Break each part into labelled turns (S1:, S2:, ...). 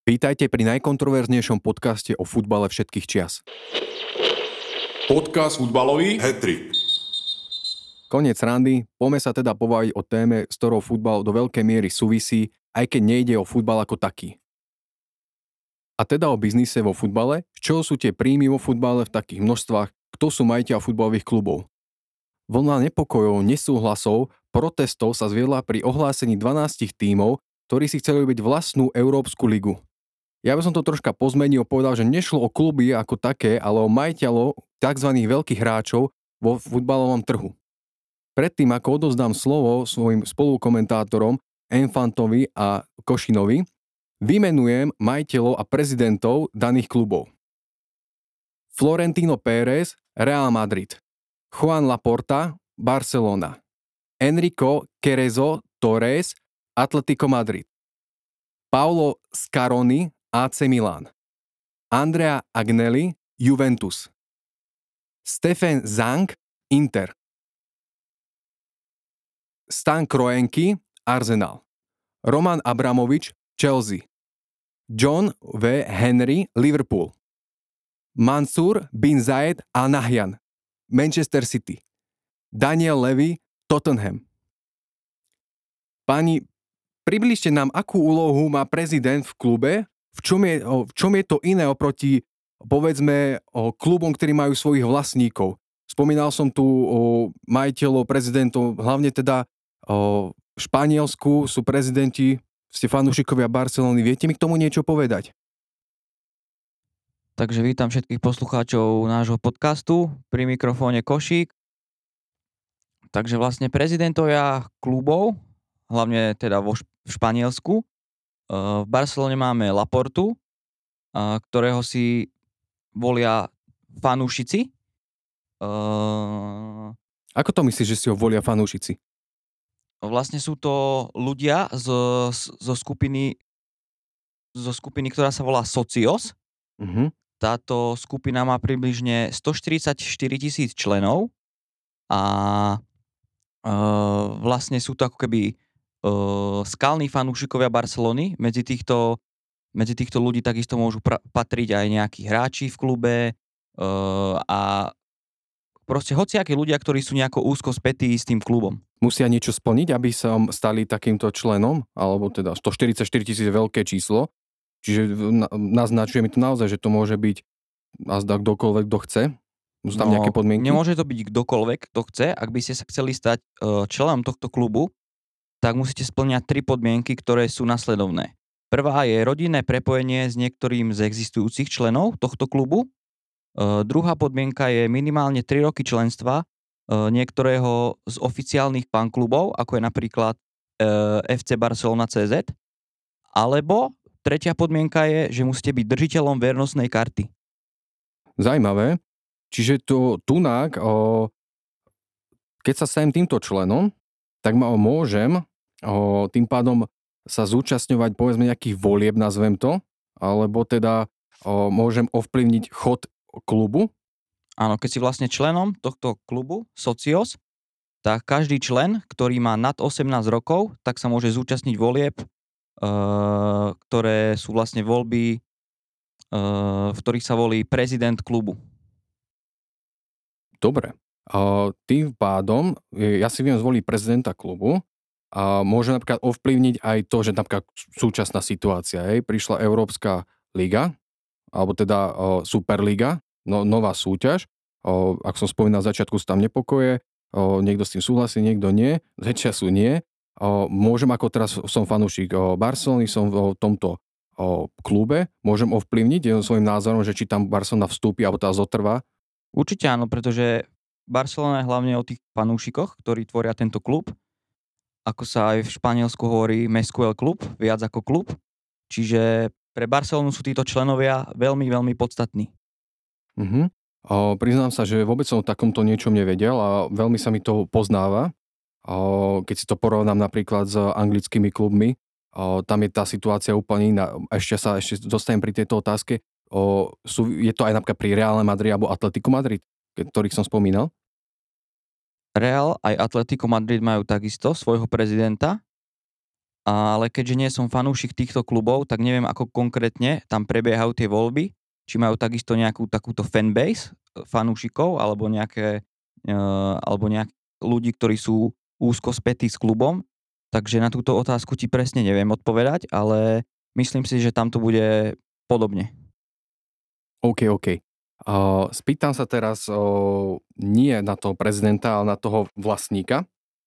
S1: Vítajte pri najkontroverznejšom podcaste o futbale všetkých čias.
S2: Podcast futbalový hat-trick.
S1: Koniec randy, poďme sa teda pobaviť o téme, s ktorou futbal do veľkej miery súvisí, aj keď nejde o futbal ako taký. A teda o biznise vo futbale, z čoho sú tie príjmy vo futbale v takých množstvách, kto sú majiteľ futbalových klubov. Vlna nepokojov, nesúhlasov, protestov sa zviedla pri ohlásení 12 tímov, ktorí si chceli byť vlastnú Európsku ligu. Ja by som to troška pozmenil, povedal, že nešlo o kluby ako také, ale o majiteľov tzv. Veľkých hráčov vo futbalovom trhu. Predtým, ako odovzdám slovo svojim spolukomentátorom Enfantovi a Košinovi, vymenujem majiteľov a prezidentov daných klubov. Florentino Pérez, Real Madrid. Juan Laporta, Barcelona. Enrico Cerezo Torres, Atlético Madrid. Paolo Scaroni, AC Milan. Andrea Agnelli, Juventus. Stefan Zang, Inter. Stan Kroenke, Arsenal. Roman Abramovič, Chelsea. John V. Henry, Liverpool. Mansur bin Zayed Al Nahyan, Manchester City. Daniel Levy, Tottenham. Pani, približte nám, akú úlohu má prezident v klube, v čom je to iné oproti, povedzme, klubom, ktorí majú svojich vlastníkov. Spomínal som tu o majiteľov, prezidentov, hlavne teda v Španielsku sú prezidenti, ste fanúšikovia Barcelony. Viete mi k tomu niečo povedať?
S3: Takže vítam všetkých poslucháčov nášho podcastu, pri mikrofóne Košík. Takže vlastne prezidentovia klubov, hlavne teda v Španielsku, v Barcelone máme Laportu, ktorého si volia fanúšici.
S1: Ako to myslíš, že si ho volia fanúšici?
S3: Vlastne sú to ľudia zo skupiny, ktorá sa volá Socios.
S1: Uh-huh.
S3: Táto skupina má približne 144 000 členov a vlastne sú to ako keby skalní fanúšikovia Barcelony. Medzi týchto ľudí takisto môžu patriť aj nejakí hráči v klube a proste hociakí ľudia, ktorí sú nejako úzko spätí s tým klubom.
S1: Musia niečo splniť, aby sa stali takýmto členom? Alebo teda 144 000 je veľké číslo. Čiže naznačuje mi to naozaj, že to môže byť azda kdokoľvek, kto chce? Sú tam nejaké podmienky?
S3: Nemôže to byť kdokoľvek, kto chce. Ak by ste sa chceli stať členom tohto klubu, tak musíte splňať 3 podmienky, ktoré sú nasledovné. Prvá je rodinné prepojenie s niektorým z existujúcich členov tohto klubu. Druhá podmienka je minimálne 3 roky členstva niektorého z oficiálnych fanklubov, ako je napríklad FC Barcelona CZ. Alebo tretia podmienka je, že musíte byť držiteľom vernostnej karty.
S1: Zajímavé. Čiže keď sa stanem týmto členom, tak môžem tým pádom sa zúčastňovať, povedzme, nejakých volieb, nazvem to, alebo teda môžem ovplyvniť chod klubu?
S3: Áno, keď si vlastne členom tohto klubu Socios, tak každý člen, ktorý má nad 18 rokov, tak sa môže zúčastniť volieb, ktoré sú vlastne voľby, v ktorých sa volí prezident klubu.
S1: Dobre. Tým pádom ja si viem zvoliť prezidenta klubu a môžem napríklad ovplyvniť aj to, že napríklad súčasná situácia, prišla Európska liga, alebo teda Superliga, nová súťaž. Ak som spomínal v začiatku, sú tam nepokoje, niekto s tým súhlasí, niekto nie, zväčšiu nie. Môžem, ako teraz som fanúšik Barcelony, som v tomto klube, môžem ovplyvniť svojím názorom, že či tam Barcelona vstúpi, alebo tá zotrvá.
S3: Určite áno, pretože Barcelona je hlavne o tých fanúšikoch, ktorí tvoria tento klub. Ako sa aj v Španielsku hovorí Mescuel klub, viac ako klub. Čiže pre Barcelonu sú títo členovia veľmi, veľmi podstatní.
S1: Uh-huh. Priznám sa, že vôbec som o takomto niečom nevedel a veľmi sa mi to poznáva. Keď si to porovnám napríklad s anglickými klubmi, tam je tá situácia úplne iná. Ešte dostanem pri tejto otázke. Je to aj napríklad pri Reále Madrid alebo Atlético Madrid, ktorých som spomínal?
S3: Real aj Atlético Madrid majú takisto svojho prezidenta ale keďže nie som fanúšik týchto klubov, tak neviem, ako konkrétne tam prebiehajú tie voľby, či majú takisto nejakú takúto fanbase fanúšikov, alebo nejak ľudí, ktorí sú úzko spätí s klubom. Takže na túto otázku ti presne neviem odpovedať, ale myslím si, že tam to bude podobne.
S1: OK. Spýtam sa teraz nie na toho prezidenta, ale na toho vlastníka.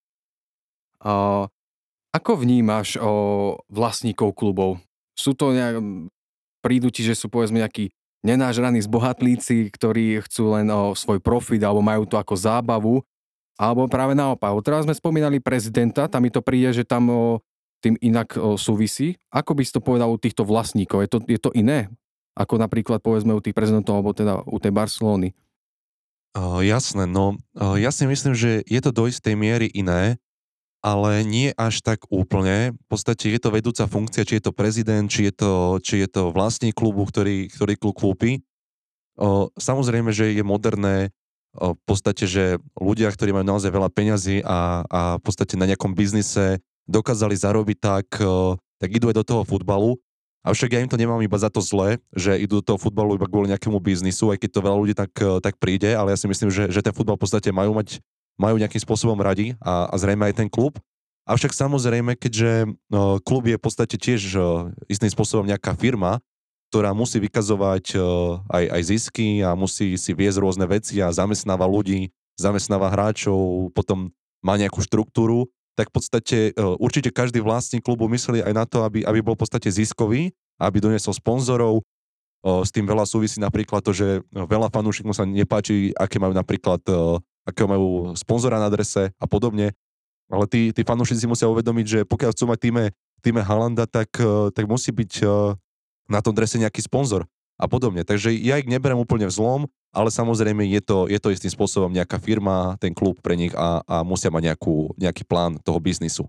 S1: Ako vnímaš vlastníkov klubov? Sú to prídu ti, že sú povedzme nejakí nenážraní zbohatlíci, ktorí chcú len svoj profit alebo majú to ako zábavu, alebo práve naopak. Teraz sme spomínali prezidenta, tam mi to príde, že tam tým inak súvisí. Ako by si to povedal u týchto vlastníkov? Je to iné? Ako napríklad povedzme u tých prezidentov alebo teda u tej Barcelony?
S2: Jasné, no ja si myslím, že je to do istej miery iné, ale nie až tak úplne. V podstate je to vedúca funkcia, či je to prezident, či je to vlastník klubu, ktorý klub kúpi. Samozrejme, že je moderné v podstate, že ľudia, ktorí majú naozaj veľa peňazí a v podstate na nejakom biznise dokázali zarobiť tak idú aj do toho futbalu. Avšak ja im to nemám iba za to zle, že idú do toho futbalu iba kvôli nejakému biznisu, aj keď to veľa ľudí tak príde, ale ja si myslím, že ten futbal v podstate majú nejakým spôsobom radi a zrejme aj ten klub. Avšak samozrejme, keďže klub je v podstate tiež istým spôsobom nejaká firma, ktorá musí vykazovať aj zisky a musí si viesť rôzne veci a zamestnáva ľudí, zamestnáva hráčov, potom má nejakú štruktúru, tak v podstate určite každý vlastník klubu myslí aj na to, aby bol v podstate ziskový, aby doniesol sponzorov. S tým veľa súvisí napríklad to, že veľa fanúšikov sa nepáči, aké majú sponzora na drese a podobne. Ale tí fanúšici musia uvedomiť, že pokiaľ chcú mať týme Haalanda, tak musí byť na tom drese nejaký sponzor a podobne. Takže ja ich neberiem úplne v zlom, ale samozrejme je to istým spôsobom nejaká firma, ten klub pre nich a musia mať nejaký plán toho biznisu.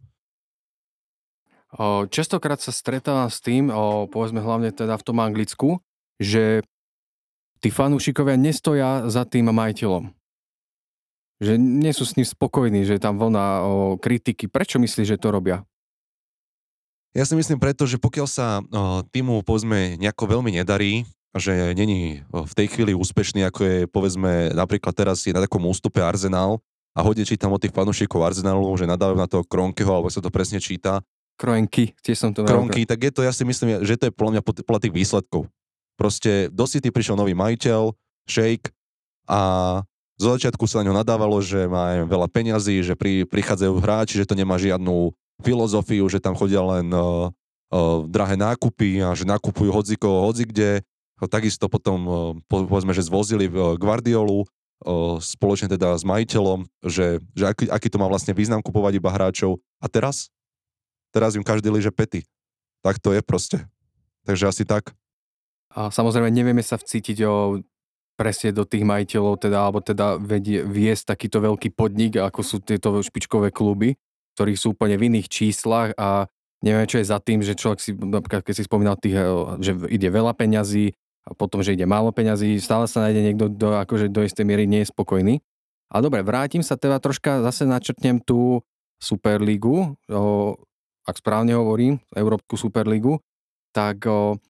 S1: Častokrát sa stretávam s tým, povedzme hlavne teda v tom Anglicku, že tí fanúšikovia nestoja za tým majiteľom. Že nie sú s ním spokojní, že je tam vlna kritiky. Prečo myslíš, že to robia?
S2: Ja si myslím preto, že pokiaľ sa týmu povedzme nejako veľmi nedarí, že není v tej chvíli úspešný, ako je povedzme napríklad teraz je na takom ústupe Arsenal a hodne čítam od tých fanúšikov Arsenalu, že nadávajú na toho Kroenkeho, alebo sa to presne číta.
S1: Kroenky, tiež som to
S2: Kroenky, tak je to, ja si myslím, že to je podľa mňa podľa tých výsledkov. Proste do City prišiel nový majiteľ, šejk a zo začiatku sa na ňo nadávalo, že má veľa peňazí, že prichádzajú hráči, že to nemá žiadnu filozofiu, že tam chodia len drahé nákupy a že nakupujú hocikde. Takisto potom povedzme, že zvozili Guardiolu spoločne teda s majiteľom, že aký to má vlastne význam kupovať iba hráčov. A teraz im každý liže pety. Tak to je proste. Takže asi tak.
S1: A samozrejme nevieme sa vcítiť presne do tých majiteľov, alebo viesť takýto veľký podnik, ako sú tieto špičkové kluby, ktorí sú úplne v iných číslach a neviem, čo je za tým, že človek si, napríklad keď si spomínal že ide veľa peňazí a potom, že ide málo peňazí, stále sa nájde niekto, akože do istej miery nie je spokojný. A dobre, vrátim sa teda troška, zase načrtnem tú Superligu, ak správne hovorím, Európsku Superligu, tak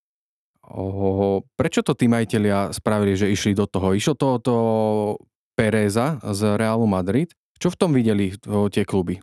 S1: prečo to tí majitelia spravili, že išli do toho? Išlo to od Pereza z Realu Madrid. Čo v tom videli tie kluby?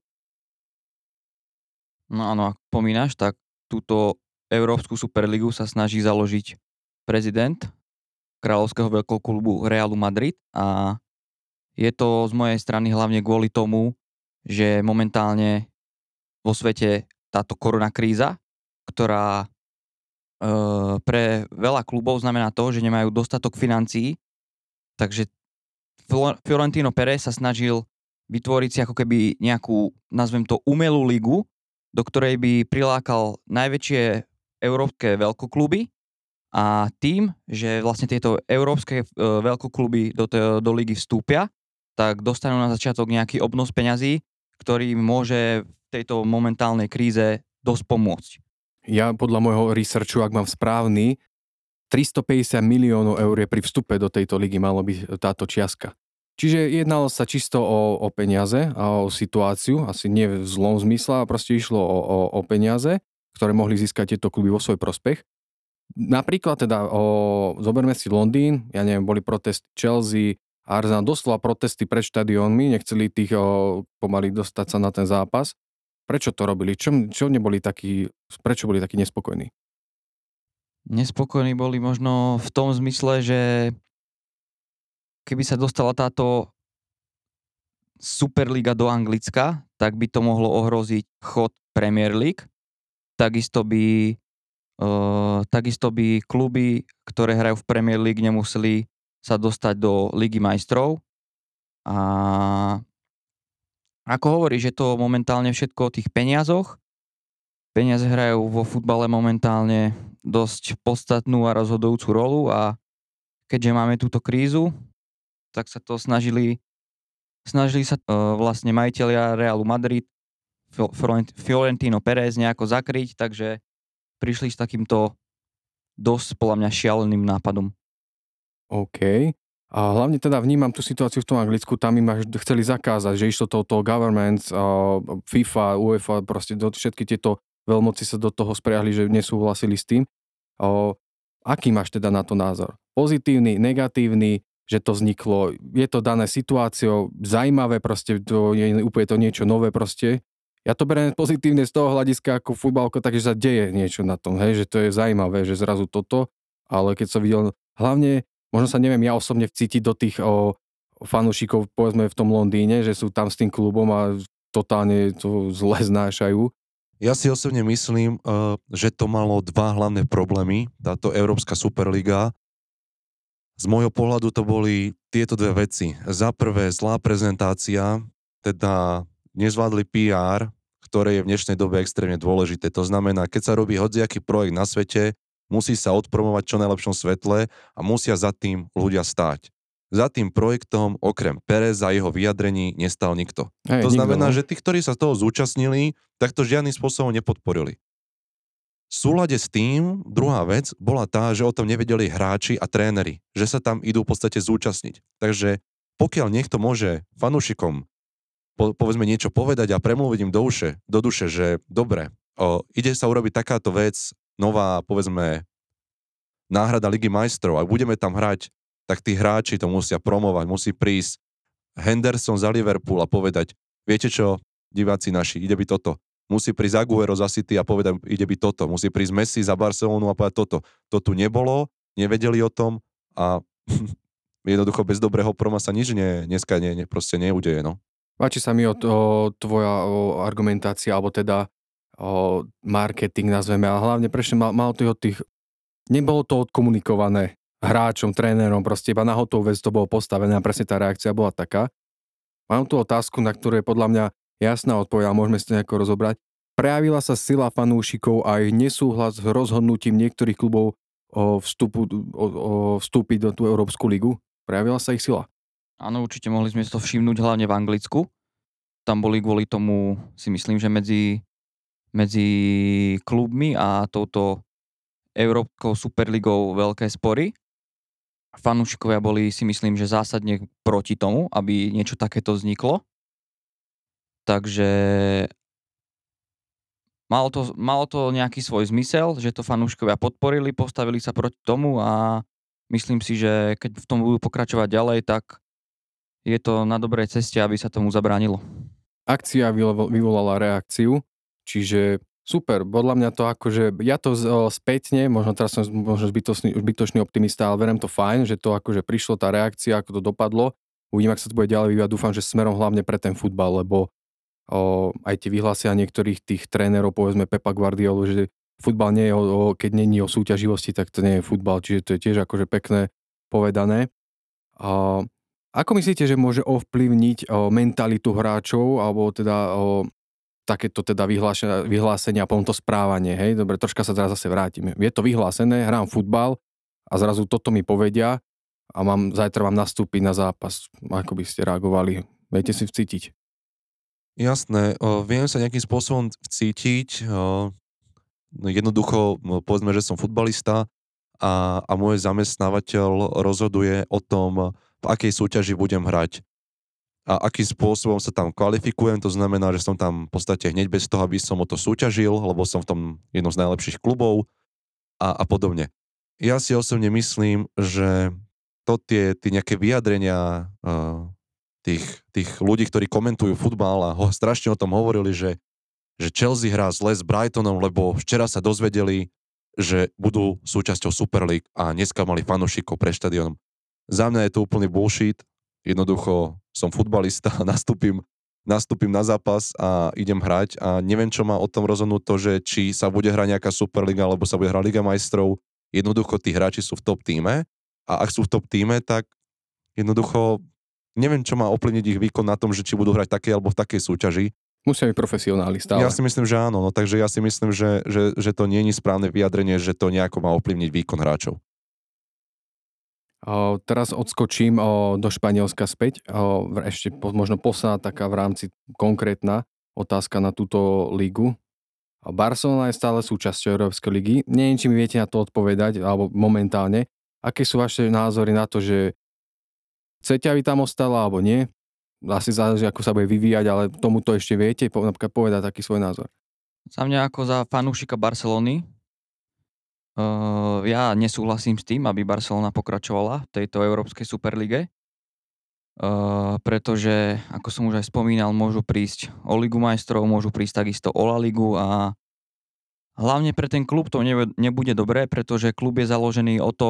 S3: No áno, ak pomínaš, tak túto Európsku Superligu sa snaží založiť prezident kráľovského veľkého klubu Realu Madrid a je to z mojej strany hlavne kvôli tomu, že momentálne vo svete táto koronakríza, ktorá pre veľa klubov znamená to, že nemajú dostatok financií, takže Florentino Pérez sa snažil vytvoriť si ako keby nejakú, nazvem to, umelú ligu, do ktorej by prilákal najväčšie európske veľkokluby a tým, že vlastne tieto európske veľkokluby do ligy vstúpia, tak dostanú na začiatok nejaký obnos peňazí, ktorý môže v tejto momentálnej kríze dosť pomôcť.
S1: Ja podľa môjho researchu, ak mám správny, 350 miliónov eur je pri vstupe do tejto ligy malo byť táto čiastka. Čiže jednalo sa čisto o peniaze a o situáciu, asi nie v zlom zmysle, a proste išlo o peniaze, ktoré mohli získať tieto kluby vo svoj prospech. Napríklad teda zoberme si Londýn, ja neviem, boli protesty Chelsea, Arsenal, doslova protesty pred štadiónmi, nechceli tých pomaly dostať sa na ten zápas. Prečo to robili? Prečo boli takí nespokojní?
S3: Nespokojní boli možno v tom zmysle, že keby sa dostala táto Superliga do Anglicka, tak by to mohlo ohroziť chod Premier League. Takisto by kluby, ktoré hrajú v Premier League, nemuseli sa dostať do Ligy majstrov. A ako hovoríš, je to momentálne všetko o tých peniazoch. Peniaze hrajú vo futbale momentálne dosť podstatnú a rozhodujúcu rolu a keďže máme túto krízu, tak sa to snažili sa vlastne majitelia Realu Madrid, Florentino Pérez nejako zakryť, takže prišli s takýmto dosť podľa mňa šialeným nápadom.
S1: OK. A hlavne teda vnímam tú situáciu v tom Anglicku, tam im chceli zakázať, že išlo toho government, FIFA, UEFA, proste všetky tieto veľmoci sa do toho spriahli, že nesúhlasili s tým. Aký máš teda na to názor? Pozitívny, negatívny, že to vzniklo, je to dané situáciou, zaujímavé, proste to je úplne to niečo nové proste. Ja to beriem pozitívne z toho hľadiska ako futbalko, takže sa deje niečo na tom, hej, že to je zaujímavé, že zrazu toto, ale keď som videl, hlavne, možno sa neviem ja osobne vcítiť do tých fanúšikov, povedzme v tom Londýne, že sú tam s tým klubom a totálne to zle znášajú.
S2: Ja si osobne myslím, že to malo dva hlavné problémy, táto Európska Superliga. Z môjho pohľadu to boli tieto dve veci. Za prvé zlá prezentácia, teda nezvládli PR, ktoré je v dnešnej dobe extrémne dôležité. To znamená, keď sa robí hociaký projekt na svete, musí sa odpromovať čo najlepšom svetle a musia za tým ľudia stáť. Za tým projektom, okrem Pérez a jeho vyjadrení, nestal nikto. To znamená, že tí, ktorí sa toho zúčastnili, tak to žiadnym spôsobom nepodporili. V súlade s tým, druhá vec, bola tá, že o tom nevedeli hráči a tréneri, že sa tam idú v podstate zúčastniť. Takže pokiaľ niekto môže fanúšikom povedzme niečo povedať a premluviť im do duše, že dobre, ide sa urobiť takáto vec, nová, povedzme, náhrada Ligy majstrov a budeme tam hrať, tak tí hráči to musia promovať, musí prísť Henderson za Liverpool a povedať, viete čo, diváci naši, ide byť toto. Musí prísť Agüero za City a povedať, ide byť toto. Musí prísť Messi za Barcelonu a povedať toto. To tu nebolo, nevedeli o tom a jednoducho bez dobrého proma sa nič dneska proste neudeje, no.
S1: Páči sa mi tvoja argumentácia, alebo teda marketing nazveme, a hlavne prečo mal tých, nebolo to odkomunikované hráčom, trénerom, proste iba na hotovú vec to bolo postavené a presne tá reakcia bola taká. Mám tu otázku, na ktorú je podľa mňa jasná odpoveď, môžeme si to nejako rozobrať. Prejavila sa sila fanúšikov a ich nesúhlas s rozhodnutím niektorých klubov vstúpiť do tú Európsku ligu? Prejavila sa ich sila?
S3: Áno, určite mohli sme to všimnúť hlavne v Anglicku. Tam boli kvôli tomu, si myslím, že medzi klubmi a touto Európskou superligou veľké spory. Fanúšikovia boli, si myslím, že zásadne proti tomu, aby niečo takéto vzniklo. Takže malo to nejaký svoj zmysel, že to fanúšikovia podporili, postavili sa proti tomu a myslím si, že keď v tom budú pokračovať ďalej, tak je to na dobrej ceste, aby sa tomu zabránilo.
S1: Akcia vyvolala reakciu, čiže super, podľa mňa to akože, ja to spätne, možno teraz som zbytočný optimista, ale verím to fajn, že to akože prišlo tá reakcia, ako to dopadlo. Uvidím, ak sa to bude ďalej vyvíjať, dúfam, že smerom hlavne pre ten futbal, lebo aj tie vyhlásenia niektorých tých trénerov, povedzme Pepa Guardiolu, že futbal nie je keď nie je o súťaživosti, tak to nie je futbal, čiže to je tiež akože pekné povedané. Ako myslíte, že môže ovplyvniť mentalitu hráčov, alebo teda takéto teda vyhlásenia a potom to správanie, hej? Dobre, troška sa teraz zase vrátime. Je to vyhlásené, hrám futbal a zrazu toto mi povedia a zajtra mám nastúpiť na zápas. Ako by ste reagovali? Viete si vcítiť?
S2: Jasné, viem sa nejakým spôsobom vcítiť. Jednoducho, povedzme, že som futbalista a môj zamestnávateľ rozhoduje o tom, v akej súťaži budem hrať. a akým spôsobom sa tam kvalifikujem, to znamená, že som tam v podstate hneď bez toho, aby som o to súťažil, lebo som v tom jednom z najlepších klubov a podobne. Ja si osobne myslím, že tie nejaké vyjadrenia tých ľudí, ktorí komentujú futbal a strašne o tom hovorili, že Chelsea hrá zle s Brightonom, lebo včera sa dozvedeli, že budú súčasťou Super League a dneska mali fanúšikov pred štadiónom. Za mňa je to úplný bullshit. Jednoducho som futbalista, nastúpim na zápas a idem hrať a neviem, čo má o tom rozhodnúť to, že či sa bude hrať nejaká Superliga alebo sa bude hrať Liga majstrov. Jednoducho tí hráči sú v top tíme a ak sú v top tíme, tak jednoducho neviem, čo má ovplyvniť ich výkon na tom, že či budú hrať také alebo v takej súťaži.
S1: Musia byť profesionáli stále.
S2: Ja si myslím, že áno, no takže ja si myslím, že to nie je správne vyjadrenie, že to nejako má ovplyvniť výkon hráčov.
S1: Teraz odskočím do Španielska späť. Ešte možno posledná taká v rámci konkrétna otázka na túto ligu. Barcelona je stále súčasťou Európskej ligy. Neviem, či mi viete na to odpovedať, alebo momentálne. Aké sú vaše názory na to, že chcete, aby tam ostala, alebo nie? Asi záleží, ako sa bude vyvíjať, ale tomuto ešte viete napríklad povedať taký svoj názor.
S3: Za mňa ako za fanúšika Barcelony, ja nesúhlasím s tým, aby Barcelona pokračovala v tejto Európskej Superlige, pretože, ako som už aj spomínal, môžu prísť o Ligu majstrov, môžu prísť takisto o La Ligu a hlavne pre ten klub to nebude dobré, pretože klub je založený o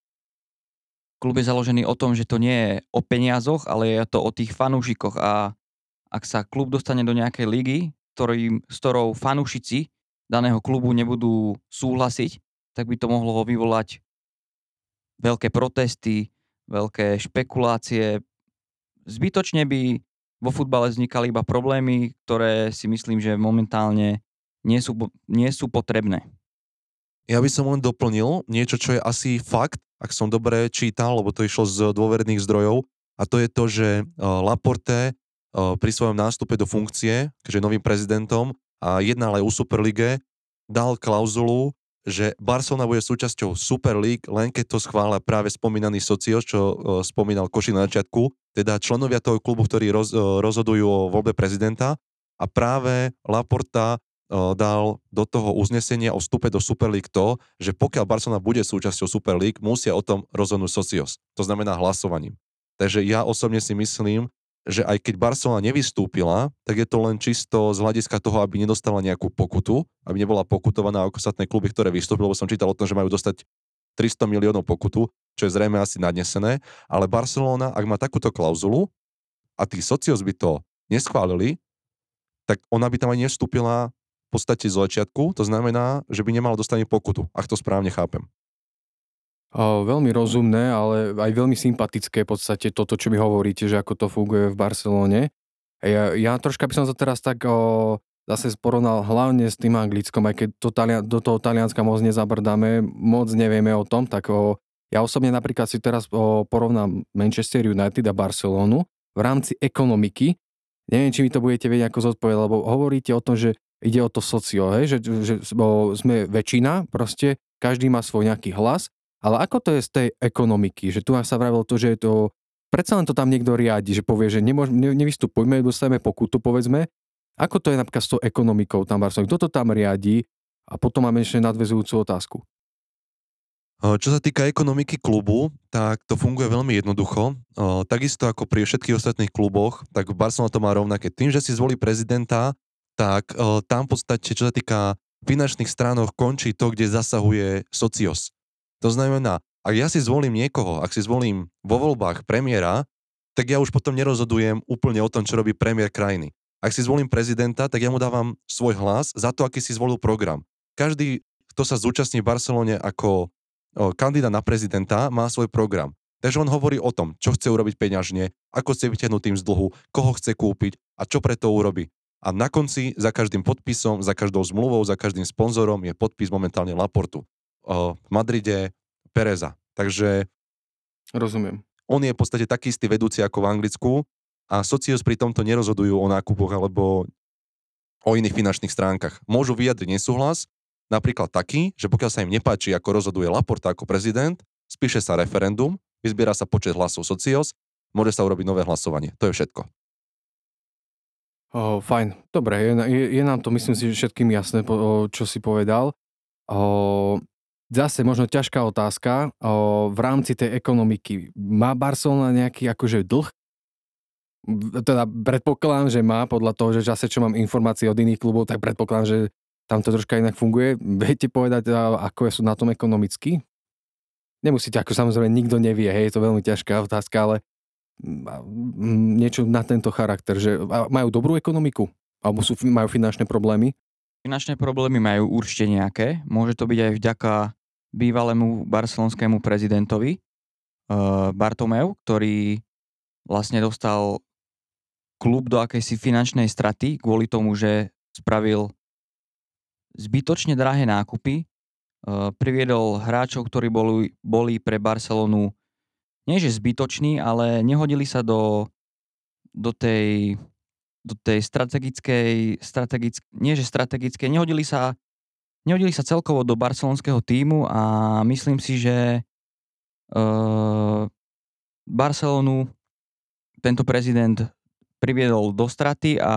S3: tom, že to nie je o peniazoch, ale je to o tých fanúšikoch a ak sa klub dostane do nejakej ligy, s ktorou fanúšici daného klubu nebudú súhlasiť, tak by to mohlo vyvolať veľké protesty, veľké špekulácie. Zbytočne by vo futbale vznikali iba problémy, ktoré si myslím, že momentálne nie sú potrebné.
S2: Ja by som len doplnil niečo, čo je asi fakt, ak som dobre čítal, lebo to išlo z dôverných zdrojov, a to je to, že Laporte pri svojom nástupe do funkcie, keďže je novým prezidentom a jednal aj o Superlige, dal klauzulu, že Barcelona bude súčasťou Super League, len keď to schvália práve spomínaný Socios, čo spomínal Koši na začiatku, teda členovia toho klubu, ktorí rozhodujú o voľbe prezidenta, a práve Laporta dal do toho uznesenia o vstupe do Super League to, že pokiaľ Barcelona bude súčasťou Super League, musia o tom rozhodnúť Socios. To znamená hlasovaním. Takže ja osobne si myslím, že aj keď Barcelona nevystúpila, tak je to len čisto z hľadiska toho, aby nedostala nejakú pokutu, aby nebola pokutovaná ako ostatné kluby, ktoré vystúpili, lebo som čítal o tom, že majú dostať 300 miliónov pokutu, čo je zrejme asi nadnesené, ale Barcelona, ak má takúto klauzulu a tí Socios by to neschválili, tak ona by tam aj nevstúpila v podstate z začiatku, to znamená, že by nemala dostať pokutu, ak to správne chápem.
S1: Veľmi rozumné, ale aj veľmi sympatické v podstate toto, čo mi hovoríte, že ako to funguje v Barcelone. Ja troška by som to teraz tak zase porovnal hlavne s tým Anglickom, aj keď do toho Talianska moc nezabrdáme, moc nevieme o tom, tak ja osobne napríklad si teraz porovnám Manchester United a Barcelonu v rámci ekonomiky. Neviem, či mi to budete vedieť ako zodpovedať, lebo hovoríte o tom, že ide o to socio, že sme väčšina, proste každý má svoj nejaký hlas. Ale ako to je z tej ekonomiky? Že tu sa vravilo to, že je to... Predsa len to tam niekto riadi, že povie, že nevystupujme, dostaneme pokutu, povedzme. Ako to je napríklad s tou ekonomikou tam Barcelona? Kto to tam riadi? A potom máme ešte nadväzujúcu otázku.
S2: Čo sa týka ekonomiky klubu, tak to funguje veľmi jednoducho. Takisto ako pri všetkých ostatných kluboch, tak v Barcelona to má rovnaké. Tým, že si zvolí prezidenta, tak tam v podstate, čo sa týka finančných stránok, končí to, kde zasahuje Socios. To znamená, ak ja si zvolím niekoho, ak si zvolím vo voľbách premiéra, tak ja už potom nerozhodujem úplne o tom, čo robí premiér krajiny. Ak si zvolím prezidenta, tak ja mu dávam svoj hlas za to, aký si zvolil program. Každý, kto sa zúčastní v Barcelone ako kandidát na prezidenta, má svoj program. Takže on hovorí o tom, čo chce urobiť peňažne, ako chce vytiahnuť tým z dlhu, koho chce kúpiť a čo preto urobí. A na konci, za každým podpisom, za každou zmluvou, za každým sponzorom je podpis momentálne Laportu. V Madride Pereza. Takže
S1: rozumiem.
S2: On je v podstate taký istý vedúci ako v Anglicku a Socios pri tomto nerozhodujú o nákupoch alebo o iných finančných stránkach. Môžu vyjadriť nesúhlas, napríklad taký, že pokiaľ sa im nepáči, ako rozhoduje Laporta ako prezident, spíše sa referendum, vyzbiera sa počet hlasov Socios, môže sa urobiť nové hlasovanie. To je všetko.
S1: Fajn, dobre, je nám to, myslím si, že všetkým jasné, čo si povedal. Zase možno ťažká otázka. V rámci tej ekonomiky má Barcelona nejaký akože dlh? Teda predpokladám, že má, podľa toho, že zase čo mám informácie od iných klubov, tak predpokladám, že tam to troška inak funguje. Viete povedať, ako sú na tom ekonomicky? Nemusíte, ako samozrejme nikto nevie, hej, je to veľmi ťažká otázka, ale niečo na tento charakter, že majú dobrú ekonomiku? Alebo majú finančné problémy?
S3: Finančné problémy majú určite nejaké. Môže to byť aj vďaka bývalému barcelonskému prezidentovi Bartomeu, ktorý vlastne dostal klub do akejsi finančnej straty kvôli tomu, že spravil zbytočne drahé nákupy, priviedol hráčov, ktorí boli pre Barcelonu nie že zbytoční, ale nehodili sa do tej strategickej, nehodili sa celkovo do barcelonského tímu a myslím si, že Barcelonu tento prezident priviedol do straty a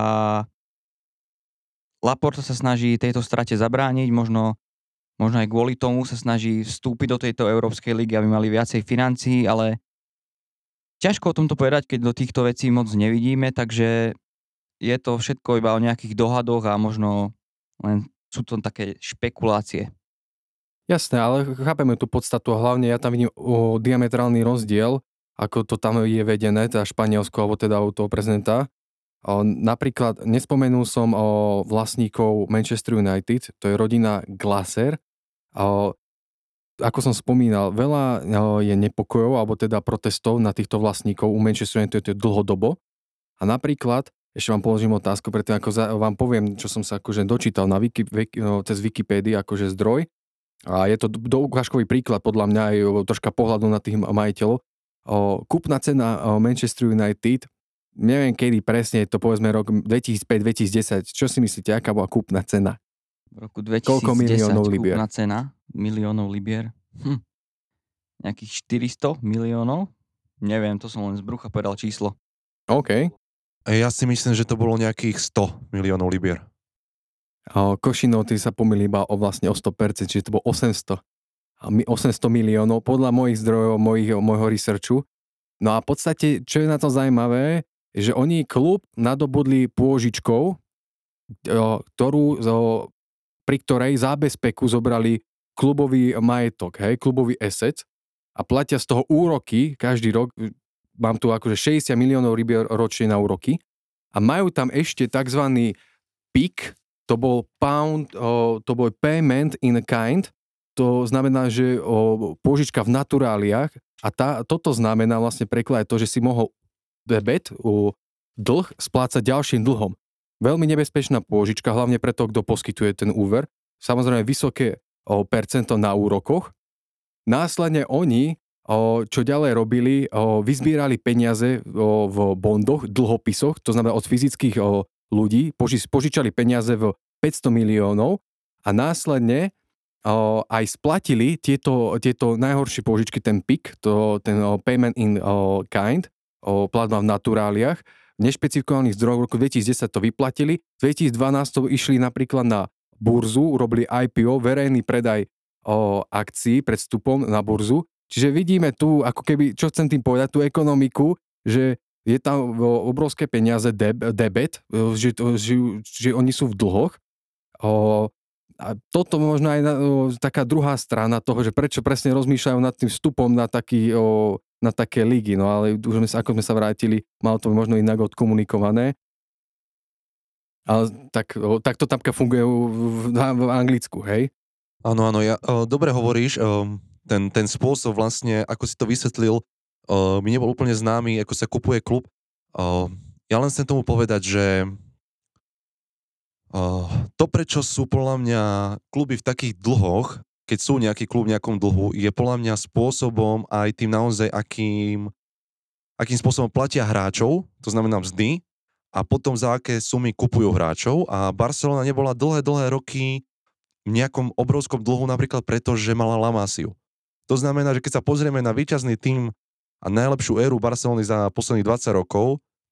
S3: Laporta sa snaží tejto strate zabrániť, možno aj kvôli tomu sa snaží vstúpiť do tejto Európskej ligy, aby mali viacej financií, ale ťažko o tomto povedať, keď do týchto vecí moc nevidíme, takže je to všetko iba o nejakých dohadoch a možno len sú to také špekulácie.
S1: Jasné, ale chápeme tú podstatu a hlavne ja tam vidím diametrálny rozdiel, ako to tam je vedené, teda Španielsko, alebo teda u toho prezidenta. Napríklad nespomenul som o vlastníkov Manchester United, to je rodina Glaser. Ako som spomínal, veľa je nepokojov, alebo teda protestov na týchto vlastníkov u Manchester United dlhodobo. A napríklad, ešte vám položím otázku, predtým ako vám poviem, čo som sa akože dočítal cez Wikipédii akože zdroj. A je to ukážkový príklad podľa mňa aj troška pohľadu na tých majiteľov. Kúpna cena Manchester United, neviem kedy presne, je to povedzme rok 2005-2010. Čo si myslíte, aká bola kúpna cena?
S3: V roku 2010
S1: koľko miliónov libier?
S3: Kúpna cena miliónov libier. Nejakých 400 miliónov? Neviem, to som len z brucha povedal číslo.
S1: OK.
S2: Ja si myslím, že to bolo nejakých 100 miliónov libier.
S1: Košinov, ty sa pomýli iba vlastne o 100%, čiže to bolo 800. 800 miliónov podľa mojich zdrojov, môjho researchu. No a v podstate, čo je na to zaujímavé, že oni klub nadobudli pôžičkou, pri ktorej zábezpeku zobrali klubový majetok, klubový asset a platia z toho úroky každý rok. Mám tu akože 60 miliónov libier ročne na úroky a majú tam ešte takzvaný PIK, to bol payment in kind, to znamená, že pôžička v naturáliách a toto znamená vlastne preklad to, že si mohol dlh splácať ďalším dlhom. Veľmi nebezpečná pôžička, hlavne preto, kto poskytuje ten úver. Samozrejme vysoké percento na úrokoch. Následne oni, čo ďalej robili, vyzbierali peniaze v bondoch, dlhopisoch, to znamená od fyzických ľudí, požičali peniaze v 500 miliónov a následne aj splatili tieto najhoršie pôžičky, ten PIK, ten payment in kind, platba v naturáliach, v nešpecifikovaných zdrojoch v roku 2010 to vyplatili, v 2012 išli napríklad na burzu, urobili IPO, verejný predaj akcií pred vstupom na burzu. Čiže vidíme tu, ako keby, čo chcem tým povedať, tú ekonomiku, že je tam obrovské peniaze, debet, že oni sú v dlhoch. A toto možno aj taká druhá strana toho, že prečo presne rozmýšľajú nad tým vstupom na také ligy, no ale už ako sme sa vrátili, malo to možno inak odkomunikované. Ale tak to tamka funguje v Anglicku, hej?
S2: Áno, dobre hovoríš, ten spôsob vlastne, ako si to vysvetlil, mi nebol úplne známy, ako sa kupuje klub. Ja len chcem tomu povedať, že to, prečo sú podľa mňa kluby v takých dlhoch, keď sú nejaký klub v nejakom dlhu, je podľa mňa spôsobom aj tým naozaj, akým spôsobom platia hráčov, to znamená mzdy, a potom za aké sumy kupujú hráčov. A Barcelona nebola dlhé roky v nejakom obrovskom dlhu napríklad preto, že mala La Masiu. To znamená, že keď sa pozrieme na víťazný tím a najlepšiu éru Barcelony za posledných 20 rokov,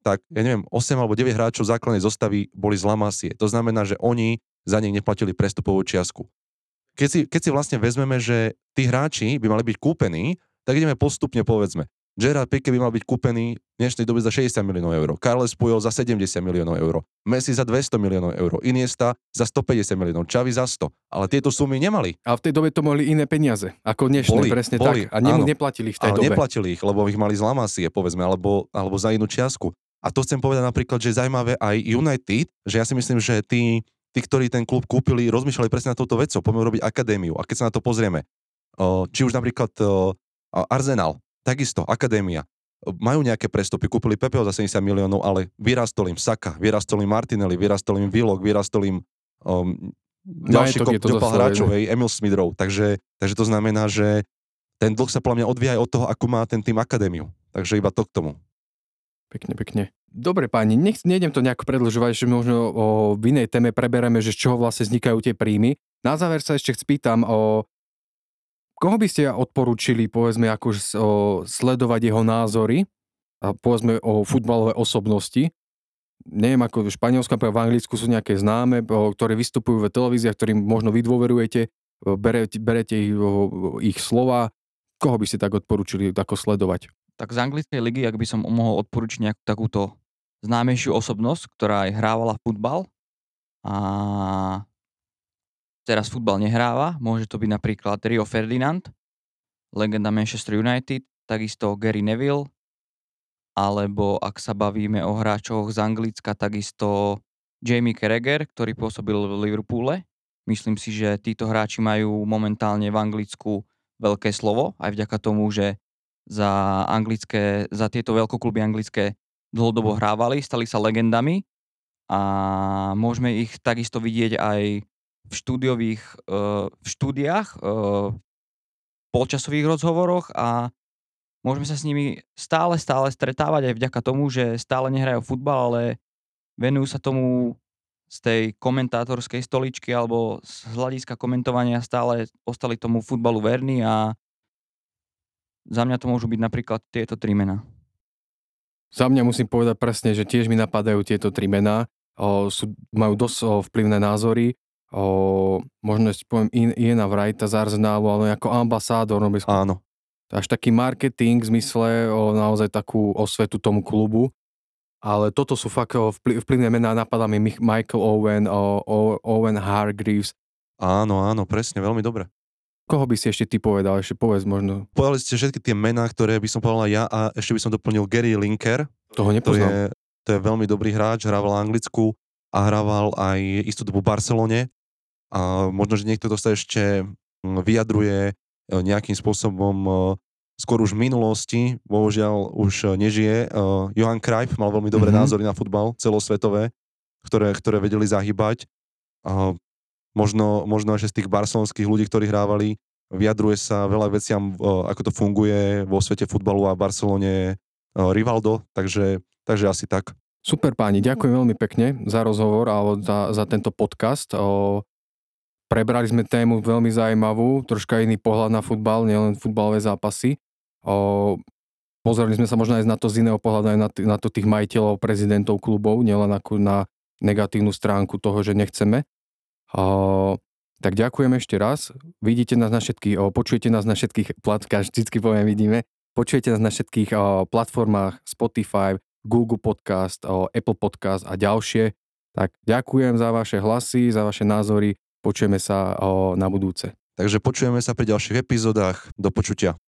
S2: tak ja neviem, 8 alebo 9 hráčov základnej zostavy boli z La Masie. To znamená, že oni za nich neplatili prestupovú čiastku. Keď si vlastne vezmeme, že tí hráči by mali byť kúpení, tak ideme postupne, povedzme. Gerard Piqué by mal byť kúpený v dnešnej dobe za 60 miliónov eur, Carles Puyol za 70 miliónov eur, Messi za 200 miliónov eur, Iniesta za 150 miliónov, Xavi za 100. Ale tieto sumy nemali.
S1: A v tej dobe to mohli iné peniaze, ako dnešné, presne tak. A neplatili ich v tej
S2: dobe.
S1: dobe.
S2: Neplatili ich, lebo ich mali z La Masie, povedzme, alebo za inú čiastku. A to chcem povedať napríklad, že je zaujímavé aj United, že ja si myslím, že tí, ktorí ten klub kúpili, rozmýšľali presne na touto vecou, poďme robiť akadémiu. A keď sa na to pozrieme, či už napríklad Arsenal, takisto, akadémia. Majú nejaké prestupy, kúpili Pepeho za 70 miliónov, ale vyrastol im Saka, vyrastol im Martinelli, vyrastol im Willock, vyrastol im ďalší kopal hráčov, Emil Smith-Rowe. Takže to znamená, že ten dlh sa podľa mňa odvíja aj od toho, ako má ten tým akadémiu. Takže iba to k tomu.
S1: Pekne. Dobre páni, nejdem to nejako predĺžovať, že možno v inej téme prebereme, že z čoho vlastne vznikajú tie príjmy. Na záver sa ešte spýtam koho by ste odporúčili, povedzme, ako sledovať jeho názory a povedzme o futbalové osobnosti? Neviem, ako v Španielsku, v Anglicku sú nejaké známe, ktoré vystupujú v televíziách, ktorým možno vy dôverujete, berete ich slova. Koho by ste tak odporúčili ako sledovať?
S3: Tak z anglickej ligy, ak by som mohol odporučiť nejakú takúto známejšiu osobnosť, ktorá aj hrávala futbal a teraz futbal nehráva, môže to byť napríklad Rio Ferdinand, legenda Manchester United, takisto Gary Neville, alebo ak sa bavíme o hráčoch z Anglicka, takisto Jamie Carragher, ktorý pôsobil v Liverpoole. Myslím si, že títo hráči majú momentálne v Anglicku veľké slovo, aj vďaka tomu, že za tieto veľkokluby anglické dlhodobo hrávali, stali sa legendami a môžeme ich takisto vidieť aj v štúdiách, polčasových rozhovoroch a môžeme sa s nimi stále stretávať aj vďaka tomu, že stále nehrajú futbal, ale venujú sa tomu z tej komentátorskej stoličky alebo z hľadiska komentovania stále ostali tomu futbalu verní a za mňa to môžu byť napríklad tieto 3 mená.
S1: Za mňa musím povedať presne, že tiež mi napadajú tieto 3 mená. Majú dosť vplyvné názory. Možno poviem Iana Wrighta z Arsenalu, ale ako ambasádor.
S2: Áno.
S1: Až taký marketing v zmysle naozaj takú osvetu tomu klubu. Ale toto sú fakt vplyvné mená. Napadá mi Michael Owen, Owen Hargreaves.
S2: Áno, presne, veľmi dobre.
S1: Koho by si ešte ty povedal? Ešte povedz možno.
S2: Povedali ste všetky tie mená, ktoré by som povedal ja a ešte by som doplnil Gary Lineker.
S1: Toho nepoznám.
S2: To je veľmi dobrý hráč, hrával v Anglicku a hrával aj istú dobu v Barcelone. A možno, že niekto to sa ešte vyjadruje nejakým spôsobom skôr už v minulosti, bohužiaľ už nežije. Johan Cruyff mal veľmi dobré názory na futbal, celosvetové, ktoré vedeli zahybať. Možno ešte z tých barcelonských ľudí, ktorí hrávali, vyjadruje sa veľa veciam, ako to funguje vo svete futbalu a v Barcelone Rivaldo, takže asi tak.
S1: Super páni, ďakujem veľmi pekne za rozhovor a za tento podcast. Prebrali sme tému veľmi zaujímavú, troška iný pohľad na futbal, nielen futbalové zápasy. Pozreli sme sa možno aj na to z iného pohľadu, aj na to tých majiteľov, prezidentov klubov, nielen ako na negatívnu stránku toho, že nechceme. Tak ďakujem ešte raz. Vidíte nás na všetkých, počujete nás na všetkých vždycky poviem vidíme. Počujete nás na všetkých platformách Spotify, Google Podcast, Apple Podcast a ďalšie. Tak ďakujem za vaše hlasy, za vaše názory. Počujeme sa na budúce.
S2: Takže počujeme sa pri ďalších epizódach. Do počutia.